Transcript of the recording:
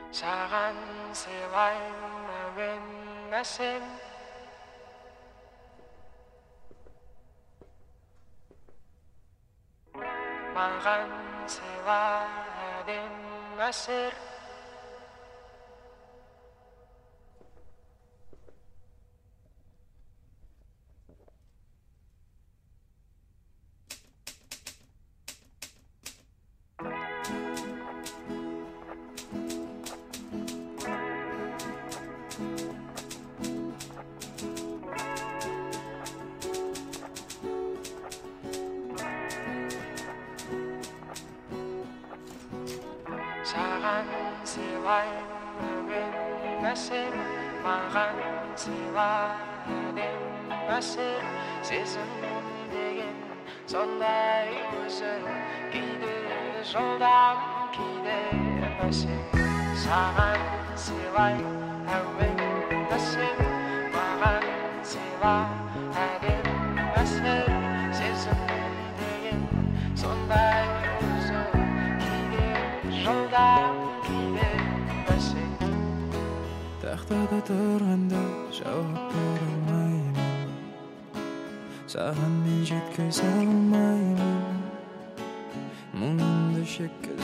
саған сыйлаймын әуен әсем, маған сыйла әдем әсер. Саған сыйлаймын әуен әсем, маған сыйла әдем әсер. Сезім деген сондай өзі, кейде жылдам, кейде бәсең. Саған сыйлаймын әуен әсем, маған сыйла әдем әсер. Сезім деген сондай өзі, жылдам, кейде бәсең. Тақтада тұрғанда жауап бере алмаймын, саған мен жеткізе алмаймын. Мұңымды шекке